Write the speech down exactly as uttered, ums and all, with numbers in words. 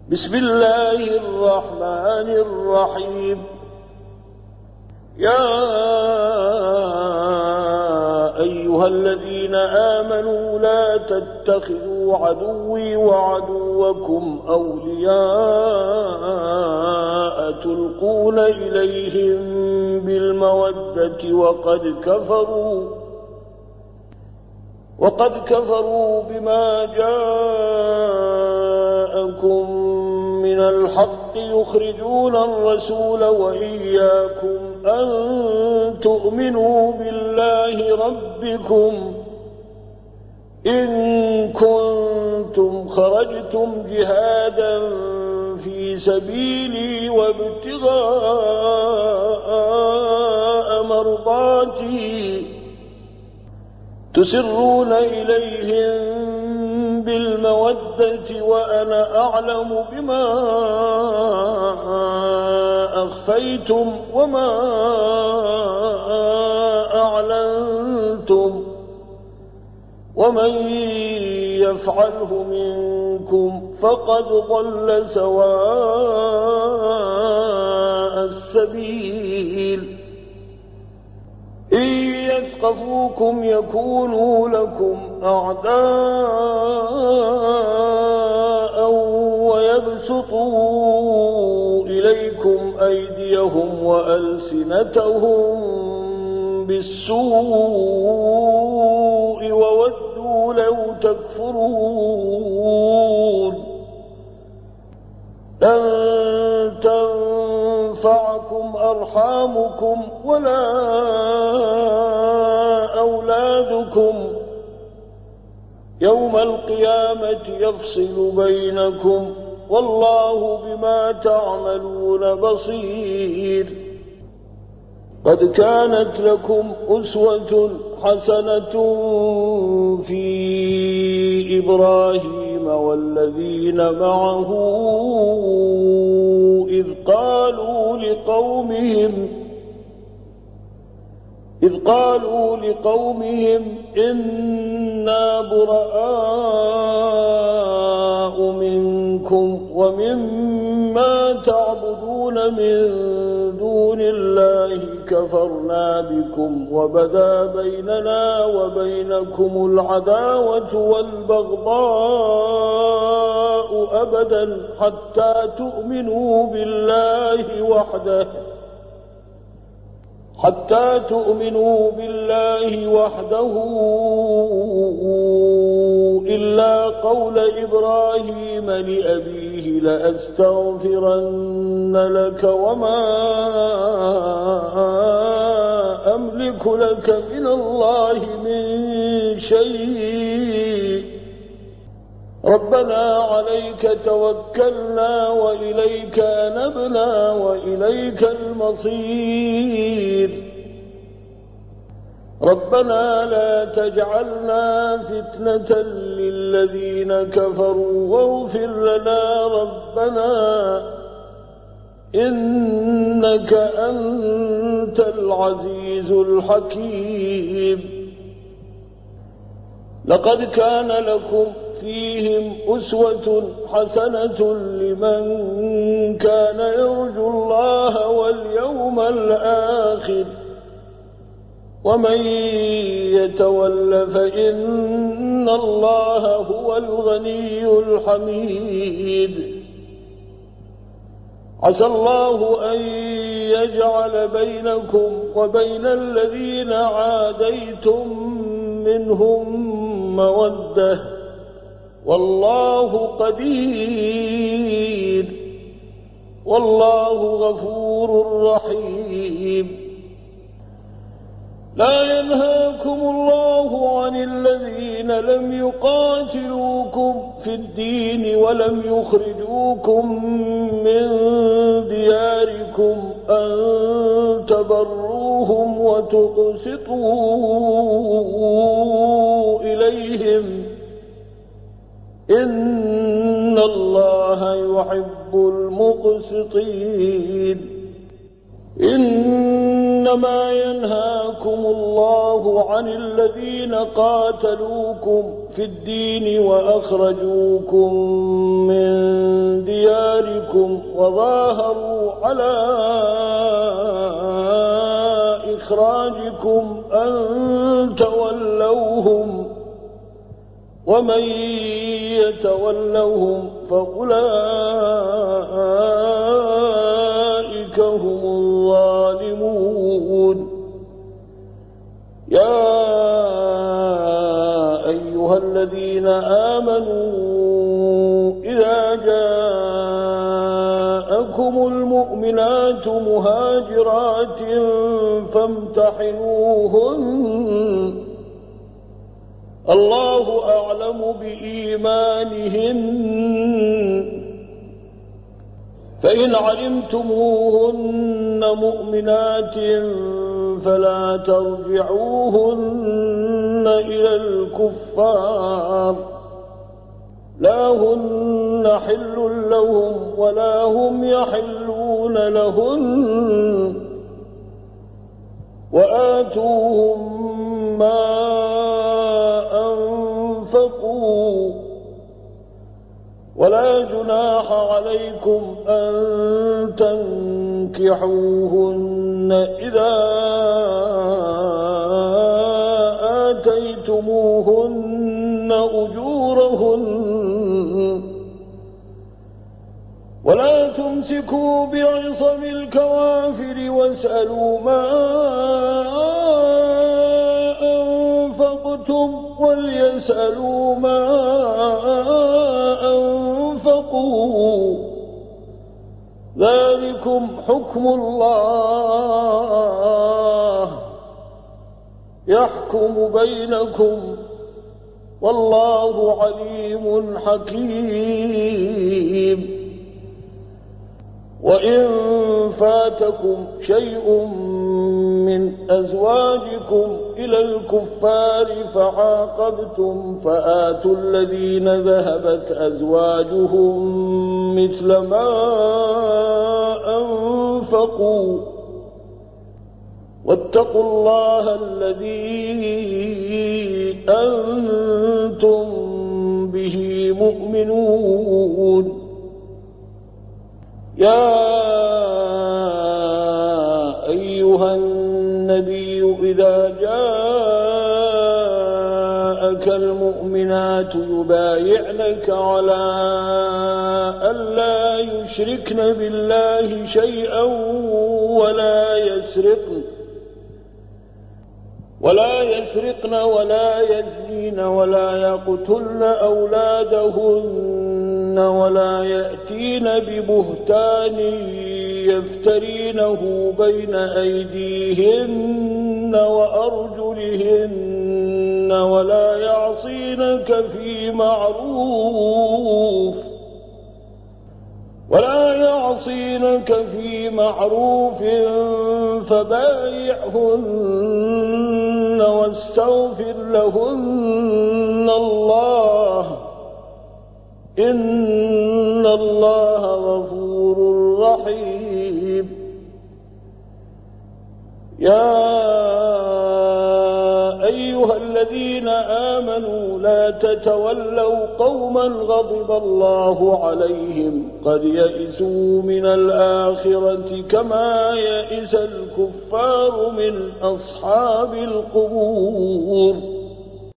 بسم الله الرحمن الرحيم. يا أيها الذين آمنوا لا تتخذوا عدوي وعدوكم أولياء تلقون إليهم بالمودة وقد كفروا وقد كفروا بما جاءكم من الحق يخرجون الرسول وإياكم أن تؤمنوا بالله ربكم إن كنتم خرجتم جهادا في سبيلي وابتغاء مرضاتي تسرون إليهم بالمودة وأنا أعلم بما أخفيتم وما أعلنتم ومن يفعله منكم فقد ضل سواء السبيل. إن يثقفوكم يكونوا لكم أعداء ويبسطوا إليكم أيديهم وألسنتهم بالسوء وودوا لو تكفرون. لن تنفعكم أرحامكم ولا أولادكم يوم القيامة يفصل بينكم والله بما تعملون بصير. قد كانت لكم أسوة حسنة في إبراهيم والذين معه إذ قالوا لقومهم إذ قالوا لقومهم إنا براء منكم ومما تعبدون من دون الله كفرنا بكم وبدا بيننا وبينكم العداوة والبغضاء أبدا حتى تؤمنوا بالله وحده حتى تؤمنوا بالله وحده إلا قول إبراهيم لأبيه لأستغفرن لك وما أملك لك من الله من شيء ربنا عليك توكلنا وإليك أنبنا وإليك المصير. ربنا لا تجعلنا فتنة للذين كفروا واغفر لنا ربنا إنك أنت العزيز الحكيم. لقد كان لكم فيهم أسوة حسنة لمن كان يرجو الله واليوم الآخر ومن يتول فإن الله هو الغني الحميد. عسى الله أن يجعل بينكم وبين الذين عاديتم منهم مودة والله قدير والله غفور رحيم. لا ينهاكم الله عن الذين لم يقاتلوكم في الدين ولم يخرجوكم من دياركم أن تبروهم وتقسطوا إليهم إن الله يحب المقسطين. إنما ينهاكم الله عن الذين قاتلوكم في الدين وأخرجوكم من دياركم وظاهروا على إخراجكم أن تولوهم ومن يتولوهم فأولئك هم الظالمون. يا أيها الذين آمنوا إذا جاءكم المؤمنات مهاجرات فامتحنوهن الله أعلم بإيمانهن فإن علمتموهن مؤمنات فلا ترجعوهن إلى الكفار لا هن حل لهم ولا هم يحلون لهن وآتوهم ما أنفقوا ولا جناح عليكم أن تنكحوهن إذا آتيتموهن أجورهن ولا تمسكوا بعصم الكوافر واسألوا ما أنفقتم وليسألوا ما أنفقوا ذلكم حكم الله يحكم بينكم والله عليم حكيم. وإن فاتكم شيء من أزواجكم إلى الكفار فعاقبتم فآتوا الذين ذهبت أزواجهم مثل ما أنفقوا واتقوا الله الذي أنتم به مؤمنون. يا أيها النبي إذا جاءك المؤمنات يبايعنك على ألا يشركن بالله شيئا ولا يسرقن ولا يسرقن ولا يزنين ولا يقتلن أولادهن ولا يأتين ببهتان يفترينه بين أيديهن وأرجلهن ولا يعصينك في معروف ولا يعصينك في معروف فبايعهن واستغفر لهن الله إن الله غفور رحيم. يا أيها الذين آمنوا لا تتولوا قوما غضب الله عليهم قد يئسوا من الآخرة كما يئس الكفار من أصحاب القبور.